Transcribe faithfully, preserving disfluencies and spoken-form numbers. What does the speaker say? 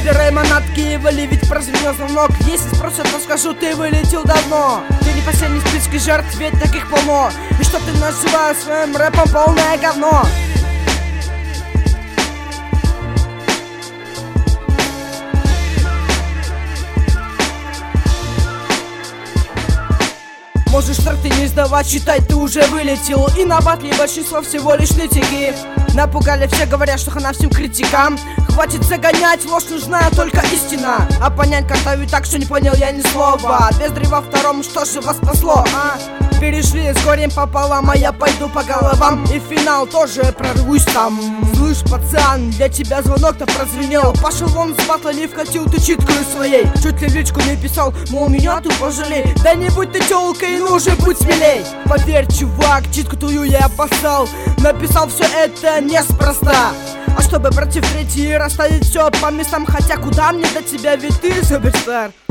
Собирай манатки и вали, ведь прозвенел звонок. Если спросят, то скажу, ты вылетел давно. Ты не последний в списке жертв, ведь таких полно. И что ты называешь своим рэпом полное говно. Можешь тректы не сдавать, считать ты уже вылетел. И на батле большинство всего лишь нытики. Напугали, все говорят, что хана всем критикам. Хватит загонять, ложь нужна только истина. А понять картавить так, что не понял я ни слова. Без древа втором, что же вас спасло, а? Перешли с горем пополам, а я пойду по головам. И финал тоже прорвусь там. Слышь, пацан, для тебя звонок-то прозвенел. Пошел вон с батла, не вкатил ты читкой своей. Чуть ли в личку не писал, мол, меня тут пожалей. Да не будь ты тёлкой, ну уже будь смелей. Поверь, чувак, читку тую я опасал. Написал все это неспроста. А чтобы против третьей расставить все по местам. Хотя куда мне до тебя, ведь ты суперстар.